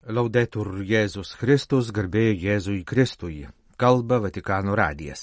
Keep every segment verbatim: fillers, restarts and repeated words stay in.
Laudetur Jėzus Kristus, garbė Jėzui Kristui. Kalba Vatikano radijas.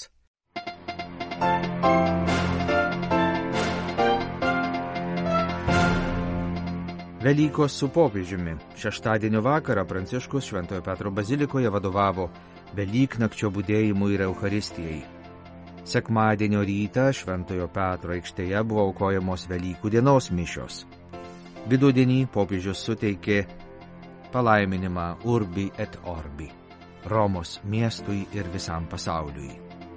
Velykos su popiežiumi. Šeštadienio vakarą Pranciškus Šventojo Petro bazilikoje vadovavo Velyknakčio budėjimui ir Eucharistijai. Sekmadienio rytą Šventojo Petro aikštėje buvo aukojamos Velykų dienos mišios. Vidudienį popiežius suteikė palaiminimą Urbi et Orbi, Romos miestui ir visam pasauliui.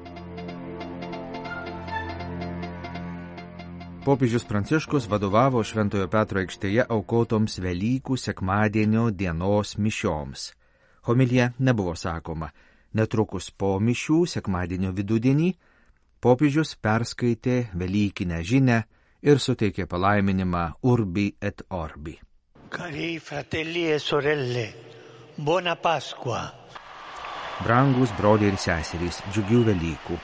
Popiežius Pranciškus vadovavo Šventojo Petro aikštėje aukotoms Velykų sekmadienio dienos mišioms. Homilija nebuvo sakoma. Netrukus po mišių sekmadienio vidudienį popiežius perskaitė Velykinę žinią ir suteikė palaiminimą Urbi et Orbi. Cari fratelli e sorelle, buona Pasqua. Brangus broliai ir seserys, džiugių Velykų.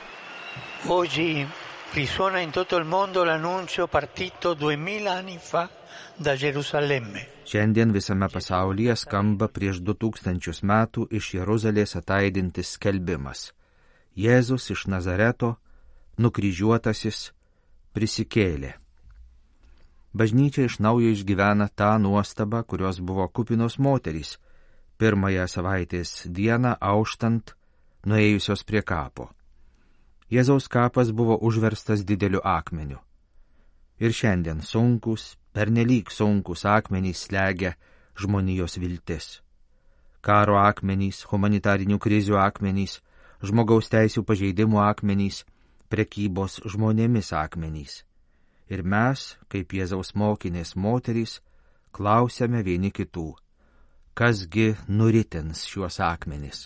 Oggi risuona in tutto il mondo l'annuncio partito duemila anni fa da Gerusalemme. Šiandien visame pasaulyje skamba prieš du tūkstančius metų iš Jeruzalės ataidintis skelbimas. Jėzus iš Nazareto, nukryžiuotasis, prisikėlė. Bažnyčia iš naujo išgyvena tą nuostabą, kurios buvo kupinos moterys, pirmąją savaitės dieną auštant, nuėjusios prie kapo. Jėzaus kapas buvo užverstas dideliu akmeniu. Ir šiandien sunkus, pernelyg sunkus akmenys slegia žmonijos viltis. Karo akmenys, humanitarinių krizių akmenys, žmogaus teisių pažeidimų akmenys, prekybos žmonėmis akmenys. Ir mes, kaip Jėzaus mokinės moterys, klausiame vieni kitų, kasgi nuritins šiuos akmenis.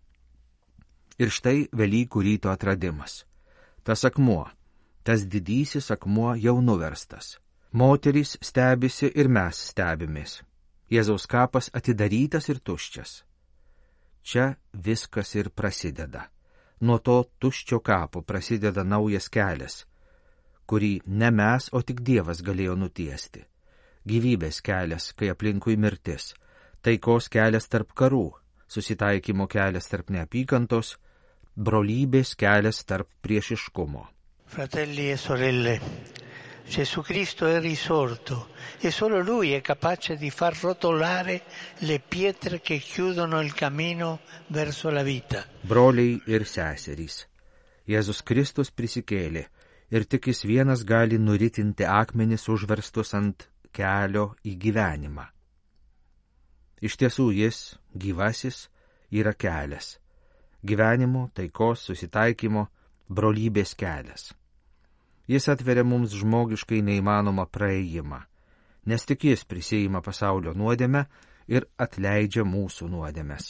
Ir štai Velykų ryto atradimas. Tas akmuo, tas didysis akmuo jau nuverstas. Moterys stebisi ir mes stebimės. Jėzaus kapas atidarytas ir tuščias. Čia viskas ir prasideda. Nuo to tuščio kapo prasideda naujas kelias, kurį ne mes, o tik Dievas galėjo nutiesti. Gyvybės kelias, kai aplinkui mirtis, taikos kelias tarp karų, susitaikymo kelias tarp neapykantos, brolybės kelias tarp priešiškumo. Fratelli e sorelle, Gesù Cristo è risorto e solo Lui è capace di far rotolare le pietre che chiudono il cammino verso la vita. Broliai ir seserys, Jėzus Kristus prisikėlė, ir tik jis vienas gali nuritinti akmenis užverstus ant kelio į gyvenimą. Iš tiesų jis, gyvasis, yra kelias. Gyvenimo, taikos, susitaikymo, brolybės kelias. Jis atveria mums žmogiškai neįmanomą praėjimą, nes tik jis prisiima pasaulio nuodėmę ir atleidžia mūsų nuodėmes.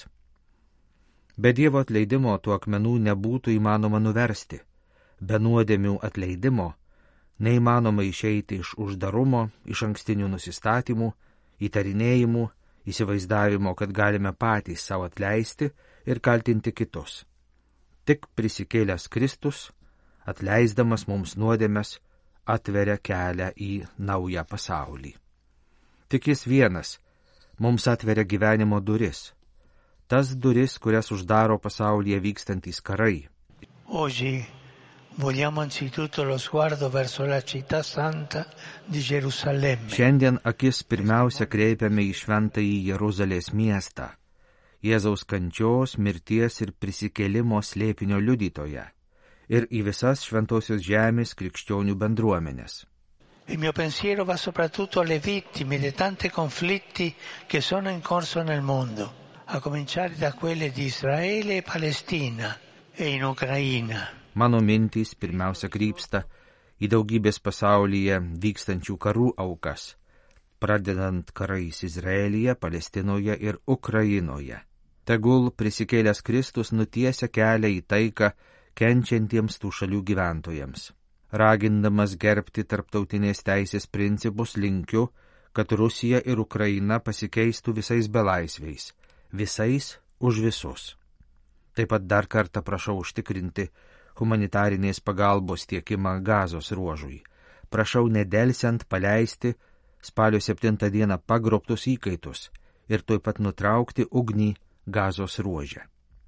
Be Dievo atleidimo tų akmenų nebūtų įmanoma nuversti. Be nuodėmių atleidimo neįmanoma išeiti iš uždarumo, iš ankstinių nusistatymų, įtarinėjimų, įsivaizdavimo, kad galime patys savo atleisti ir kaltinti kitus. Tik prisikėlęs Kristus, atleisdamas mums nuodėmes, atveria kelią į naują pasaulį. Tik jis vienas mums atveria gyvenimo duris, tas duris, kurias uždaro pasaulyje vykstantys karai. Oggi vogliamo anzitutto lo sguardo verso la città santa di Gerusalemme. Šiandien akis pirmiausia kreipiame į šventąjį Jeruzalės miestą, Jėzaus kančios, mirties ir prisikėlimo slėpinio liudytoją, ir į visas šventosios žemės krikščionių bendruomenės. Il mio pensiero va soprattutto alle vittime di tanti conflitti che sono in corso nel mondo, a cominciare da quelle di Israele e Palestina e in Ucraina. Mano mintys pirmiausia krypsta į daugybės pasaulyje vykstančių karų aukas, pradedant karais Izraelyje, Palestinoje ir Ukrainoje. Tegul prisikėlęs Kristus nutiesia kelią į taiką kenčiantiems tų šalių gyventojams. Ragindamas gerbti tarptautinės teisės principus, linkiu, kad Rusija ir Ukraina pasikeistų visais belaisviais, visais už visus. Taip pat dar kartą prašau užtikrinti humanitarinės pagalbos tiekimą Gazos ruožui. Prašau nedelsiant paleisti spalio septintą dieną pagrobtus įkaitus ir tuoj pat nutraukti ugnį Gazos ruože.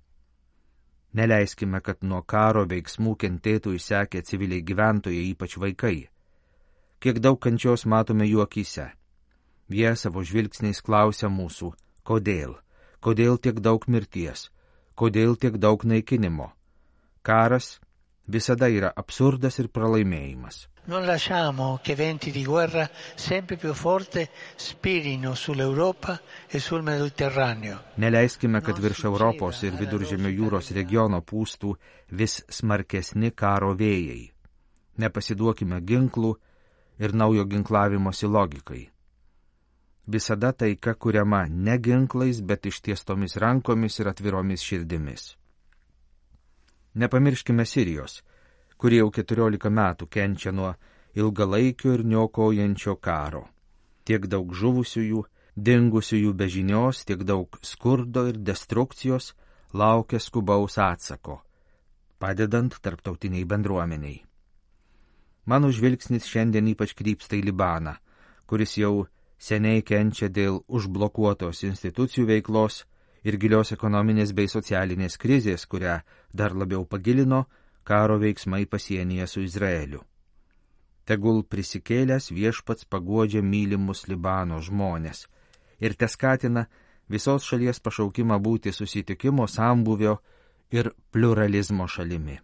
Neleiskime, kad nuo karo veiksmų kentėtų išsekę civiliai gyventojai, ypač vaikai. Kiek daug kančios matome jų akyse. Jie savo žvilgsniais klausia mūsų, kodėl, kodėl tiek daug mirties, kodėl tiek daug naikinimo. Karas visada yra absurdas ir pralaimėjimas. Non lasciamo che venti di guerra sempre più forte spirino sull'Europa e sul Mediterraneo. Neleiskime, kad virš Europos ir Viduržemio jūros regiono pūstų vis smarkesni karo vėjai. Nepasiduokime ginklų ir naujo ginklavimosi logikai. Visada taika kuriama ne ginklais, bet ištiestomis rankomis ir atviromis širdimis. Nepamirškime Sirijos, kurie jau keturiolika metų kenčia nuo ilgalaikio ir niokojančio karo. Tiek daug žuvusiųjų, dingusiųjų be žinios, tiek daug skurdo ir destrukcijos laukia skubaus atsako, padedant tarptautiniai bendruomeniai. Mano žvilgsnis šiandien ypač krypsta į Libaną, kuris jau seniai kenčia dėl užblokuotos institucijų veiklos ir gilios ekonominės bei socialinės krizės, kurią dar labiau pagilino karo veiksmai pasienyje su Izraeliu. Tegul prisikėlęs viešpats paguodžia mylimus Libano žmonės ir teskatina visos šalies pašaukimą būti susitikimo, sambuvio ir pluralizmo šalimi.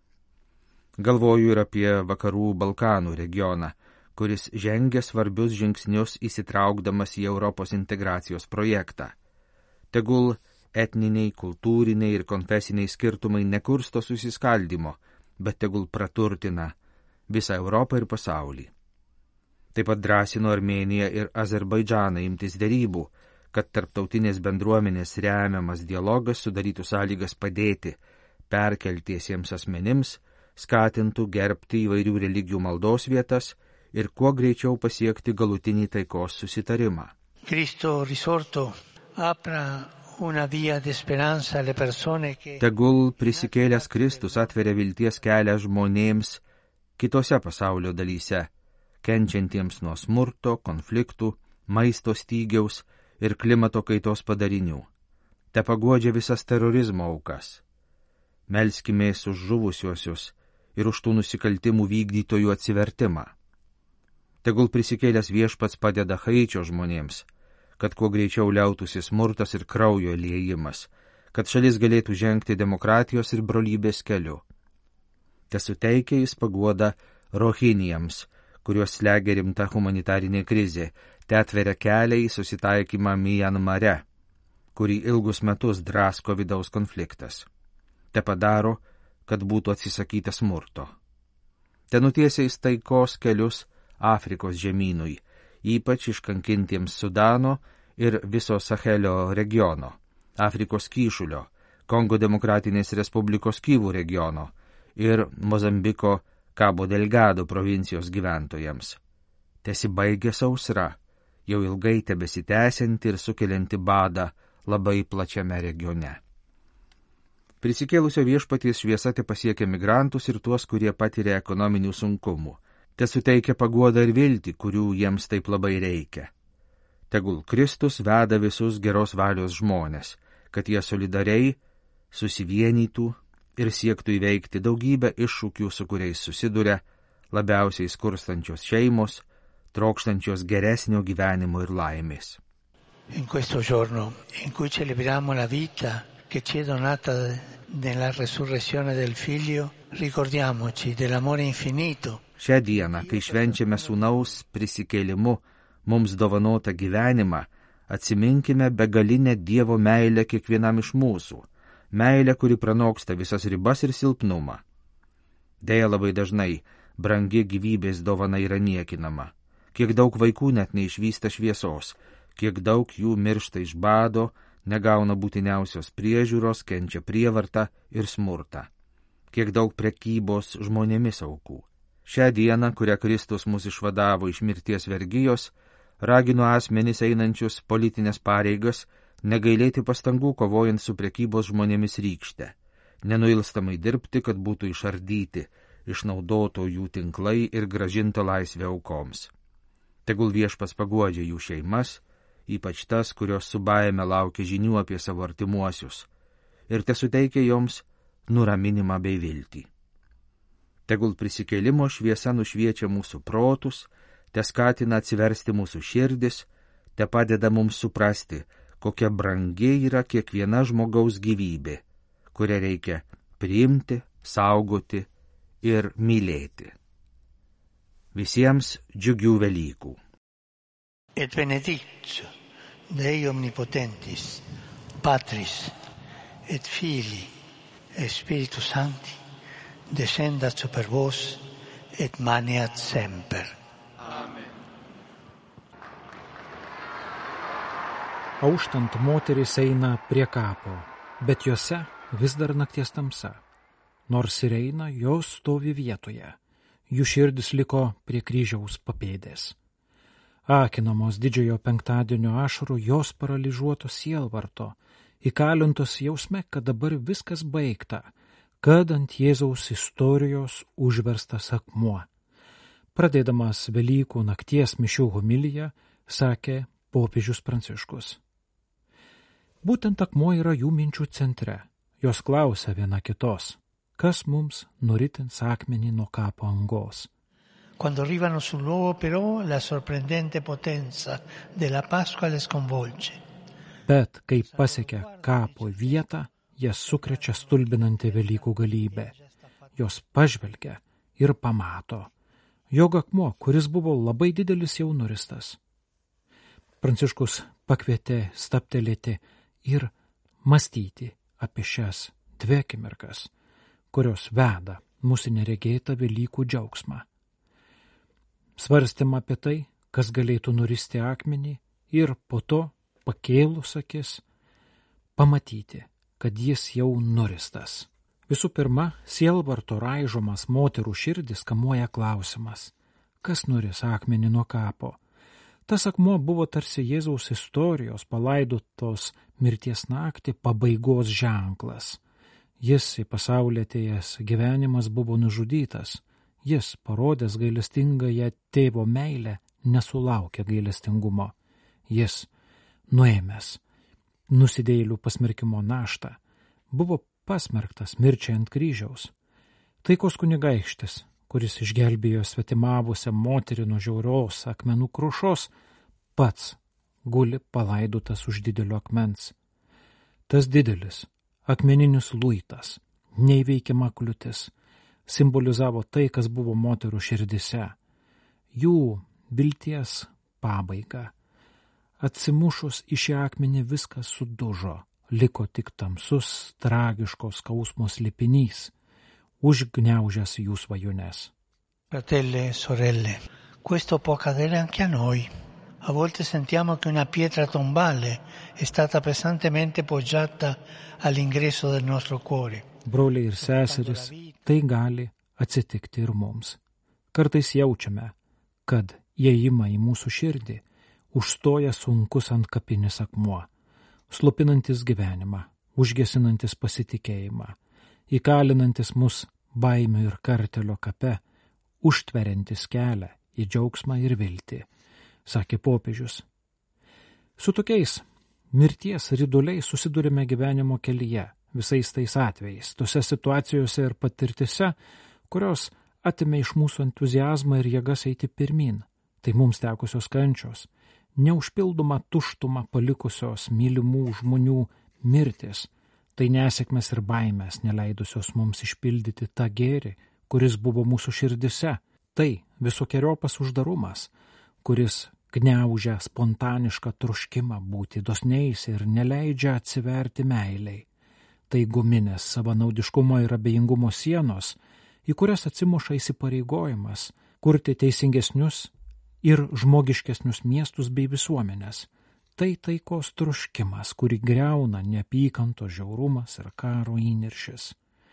Galvoju ir apie vakarų Balkanų regioną, kuris žengia svarbius žingsnius įsitraukdamas į Europos integracijos projektą. Tegul etniniai, kultūriniai ir konfesiniai skirtumai nekursto susiskaldimo, bet tegul praturtina visą Europą ir pasaulį. Taip pat drąsino Armėniją ir Azerbaidžaną imtis derybų, kad tarptautinės bendruomenės remiamas dialogas sudarytų sąlygas padėti perkeltiesiems asmenims, skatintų gerbti įvairių religijų maldos vietas ir kuo greičiau pasiekti galutinį taikos susitarimą. Cristo risorto apra una via di speranza alle persone che... Tegul prisikėlęs Kristus atveria vilties kelią žmonėms kitose pasaulio dalyse, kenčiantiems nuo smurto, konfliktų, maisto stygiaus ir klimato kaitos padarinių. Te paguodžia visas terorizmo aukas. Melskimės už žuvusiuosius ir už tų nusikaltimų vykdytojų atsivertimą. Tegul prisikėlęs viešpats padeda Haičio žmonėms, kad kuo greičiau liautųsi smurtas ir kraujo liejimas, kad šalis galėtų žengti demokratijos ir brolybės keliu. Te suteikia jis paguoda Rohinijams, kuriuos slegia rimta humanitarinė krizė, te atveria kelią į susitaikymą Mianmare, kurį ilgus metus drasko vidaus konfliktas. Te padaro, kad būtų atsisakyta smurto. Te nutiesia jis taikos kelius Afrikos žemynui, ypač iškankintiems Sudano ir viso Sahelio regiono, Afrikos kyšulio, Kongo Demokratinės Respublikos Kyvų regiono ir Mozambiko Cabo Delgado provincijos gyventojams. Tesibaigia sausra, jau ilgai tebesitęsianti ir sukelianti badą labai plačiame regione. Prisikėlusio viešpaties šviesa te pasiekia migrantus ir tuos, kurie patiria ekonominių sunkumų. Te suteikia paguodą ir viltį, kurių jiems taip labai reikia. Tegul Kristus veda visus geros valios žmonės, kad jie solidariai susivienytų ir siektų įveikti daugybę iššūkių, su kuriais susiduria labiausiai skurstančios šeimos, trokštančios geresnio gyvenimo ir laimės. In questo giorno in cui celebriamo la vita che ci è donata nella resurrezione del Figlio, ricordiamoci dell'amore infinito. Šią dieną, kai švenčiame sūnaus prisikėlimu mums dovanotą gyvenimą, atsiminkime begalinę Dievo meilę kiekvienam iš mūsų, meilę, kuri pranoksta visas ribas ir silpnumą. Deja, labai dažnai brangi gyvybės dovana yra niekinama. Kiek daug vaikų net neišvysta šviesos, kiek daug jų miršta iš bado, negauna būtiniausios priežiūros, kenčia prievartą ir smurtą. Kiek daug prekybos žmonėmis aukų. Šią dieną, kurią Kristus mus išvadavo iš mirties vergijos, ragino asmenis einančius politinės pareigas negailėti pastangų kovojant su prekybos žmonėmis rykšte, nenuilstamai dirbti, kad būtų išardyti, išnaudotojų tinklai ir grąžinta laisvė aukoms. Tegul viešpas paguodžia jų šeimas, ypač tas, kurios su baime laukia žinių apie savo artimuosius, ir tesuteikia joms nuraminimą bei viltį. Tegul prisikėlimo šviesa nušviečia mūsų protus, te skatina atsiversti mūsų širdis, te padeda mums suprasti, kokia brangi yra kiekviena žmogaus gyvybė, kurią reikia priimti, saugoti ir mylėti. Visiems džiugių Velykų. Et benedictio Dei omnipotentis, Patris et Filii et Spiritus Sancti, descendat super vos et maneat semper. Amen. Auštant moterys eina prie kapo, bet juose vis dar nakties tamsa. Nors ir eina, jos stovi vietoje. Jų širdis liko prie kryžiaus papėdės. Akinamos didžiojo penktadienio ašarų jos paralyžiuotos sielvarto, įkalintos jausme, kad dabar viskas baigta, kad ant Jėzaus istorijos užverstas akmuo. Pradėdamas Velykų nakties mišių homiliją, sakė popiežius Pranciškus. Būtent akmuo yra jų minčių centre. Jos klausia viena kitos, kas mums nuritins akmenį nuo kapo angos. Quando arrivano sul luogo però la sorprendente potenza della Pasqua le sconvolge. Bet kai pasiekia kapo vietą, jas sukrečia stulbinanti Velykų galybė. Jos pažvelgia ir pamato, jog akmuo, kuris buvo labai didelis, jau nuristas. Pranciškus pakvietė stabtelėti ir mąstyti apie šias dvi akimirkas, kurios veda mūsų neregėtą Velykų džiaugsmą. Svarstėm apie tai, kas galėtų nuristi akmenį ir po to, pakėlus akis, pamatyti, kad jis jau nuristas. Visų pirma, sielvarto raižomas moterų širdis kamuoja klausimas, kas nuris akmenį nuo kapo. Tas akmuo buvo tarsi Jėzaus istorijos palaidotos mirties naktį pabaigos ženklas. Jis į pasaulį atėjęs gyvenimas buvo nužudytas. Jis, parodęs gailestingąją tėvo meilę, nesulaukė gailestingumo. Jis, nuėmęs nusidėjėlių pasmerkimo naštą, buvo pasmerktas mirčiai ant kryžiaus. Taikos kunigaikštis, kuris išgelbėjo svetimavusią moterį nuo žiaurios akmenų krušos, pats guli palaidotas už didelio akmens. Tas didelis, akmeninis luitas, neįveikiama kliūtis, simbolizavo tai, kas buvo moterų širdise, jų vilties pabaigą. Atsimušus į šį akmenį viskas sudužo, liko tik tamsus, tragiškos skausmo slėpinys, užgniaužęs jų svajones. Fratelli e sorelle, questo può accadere anche a noi. A volte sentiamo che una pietra tombale è stata pesantemente poggiata all'ingresso del nostro cuore. Broliai ir seserys, tai gali atsitikti ir mums. Kartais jaučiame, kad įėjimą į mūsų širdį užstoja sunkus antkapinis akmuo, slopinantis gyvenimą, užgesinantis pasitikėjimą, įkalinantis mus baimių ir kartelio kape, užtveriantis kelią į džiaugsmą ir viltį, sakė popiežius. Su tokiais mirties riduliais susidurime gyvenimo kelyje, visais tais atvejais, tose situacijose ir patirtise, kurios atimė iš mūsų entuziazmą ir jėgas eiti pirmin. Tai mums tekusios kančios, neužpildoma tuštuma palikusios mylimų žmonių mirtis, tai nesėkmės ir baimės neleidusios mums išpildyti tą gėrį, kuris buvo mūsų širdise, tai visokiojopas uždarumas, kuris gniaužia spontanišką troškimą būti dosniais ir neleidžia atsiverti meiliai. Tai guminės savanaudiškumo ir abejingumo sienos, į kurias atsimuša įsipareigojimas kurti teisingesnius ir žmogiškesnius miestus bei visuomenės. Tai taikos troškimas, kurį griauna neapykantos žiaurumas ir karo įniršis.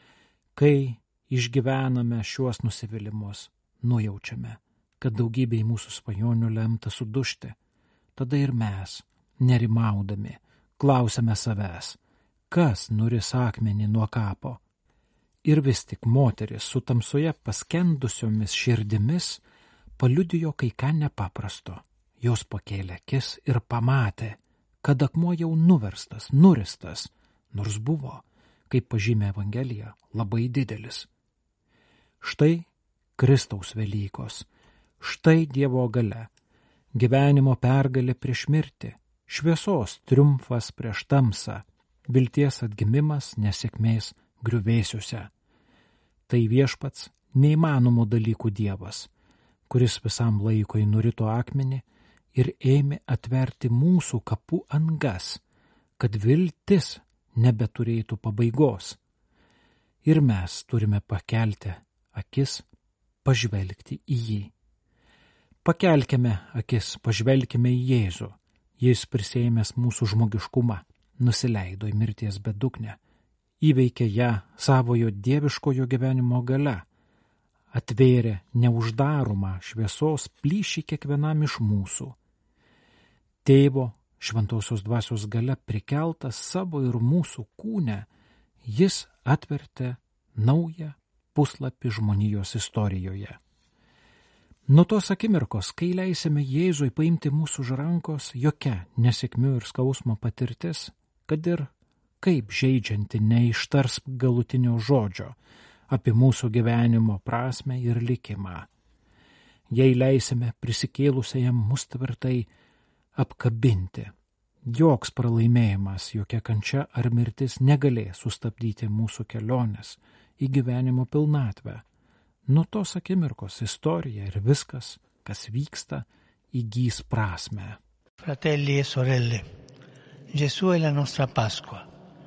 Kai išgyvename šiuos nusivylimus, nujaučiame, kad daugybė mūsų svajonių lemta sudužti. Tada ir mes, nerimaudami, klausiame savęs, kas nuris akmenį nuo kapo. Ir vis tik moteris su tamsoje paskendusiomis širdimis paliudijo kai ką nepaprasto. jos pakėlė akis ir pamatė, kad akmuo jau nuverstas, nuristas, nors buvo, kaip pažymė Evangelija, labai didelis. Štai Kristaus Velykos, štai Dievo galia, gyvenimo pergalė prieš mirtį, šviesos triumfas prieš tamsą, vilties atgimimas nesėkmės griuvėsiuose. Tai viešpats neįmanomų dalykų Dievas, kuris visam laikui nurito akmenį ir ėmė atverti mūsų kapų angas, kad viltis nebeturėtų pabaigos. Ir mes turime pakelti akis, pažvelgti į jį. Pakelkime akis, pažvelkime į Jėzų. Jis prisėmęs mūsų žmogiškumą, nusileido į mirties bedugnę, įveikė ją savojo dieviškojo gyvenimo galia, atvėrė neuždaromą šviesos plyšį kiekvienam iš mūsų. Tėvo šventosios dvasios galia prikeltas savo ir mūsų kūne, jis atvertė naują puslapį žmonijos istorijoje. Nuo tos akimirkos, kai leisime Jėzui paimti mūsų už rankos, jokia nesėkmių ir skausmo patirtis, kad ir kaip žeidžianti neištars galutinio žodžio apie mūsų gyvenimo prasmę ir likimą. Jei leisime prisikėlusiajam mus tvirtai apkabinti, joks pralaimėjimas, jokia kančia ar mirtis negalės sustabdyti mūsų kelionės į gyvenimo pilnatvę. Nuo tos akimirkos istorija ir viskas, kas vyksta, įgys prasmę. Fratelli e sorelle, Gesù è la nostra Pasqua.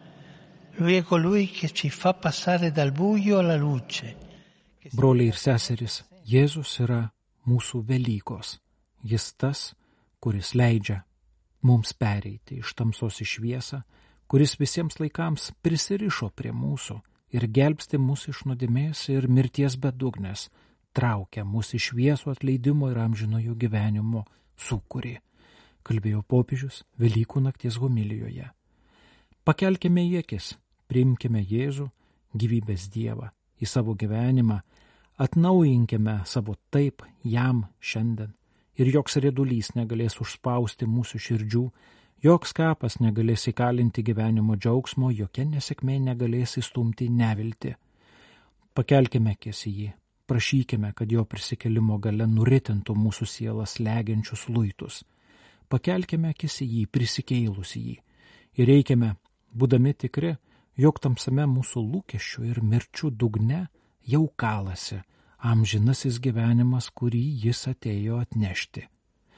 Lui è colui che ci fa passare dal buio alla luce. Broliai ir seserys, Jėzus yra mūsų Velykos. Jis tas, kuris leidžia mums pereiti iš tamsos į šviesą, kuris visiems laikams prisirišo prie mūsų ir gelbsti mus iš nuodėmės ir mirties bedugnės, traukia mus iš šviesų atleidimo ir amžinojo gyvenimo sūkurį, kalbėjo popiežius Velykų nakties homilijoje. Pakelkime į akis, priimkime Jėzų, gyvybės Dievą, į savo gyvenimą, atnaujinkime savo taip jam šiandien ir joks riedulys negalės užspausti mūsų širdžių, joks kapas negalės įkalinti gyvenimo džiaugsmo, jokia nesėkmė negalės įstumti neviltį. Pakelkime akis į jį, prašykime, kad jo prisikėlimo galia nuritintų mūsų sielas legiančius luitus. Pakelkime akis į jį, prisikėlus į jį. Ir reikime, būdami tikri, jog tamsame mūsų lūkesčių ir mirčių dugne jau kalasi amžinasis gyvenimas, kurį jis atėjo atnešti.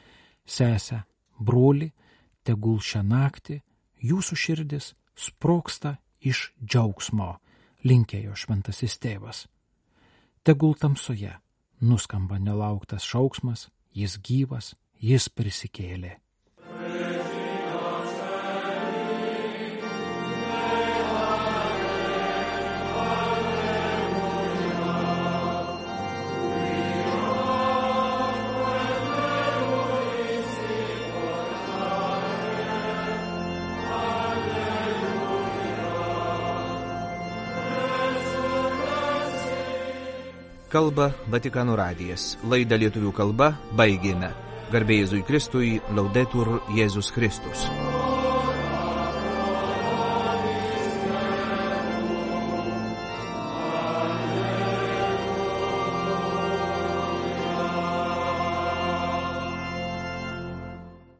Sese, broli, tegul šią naktį jūsų širdis sprogsta iš džiaugsmo, linkėjo šventasis tėvas. Tegul tamsoje nuskamba nelauktas šauksmas, jis gyvas, jis prisikėlė. Kalba Vatikano radijas. Laidą lietuvių kalba baigėme. Garbė Jėzui Kristui, Laudetur Jėzus Kristus.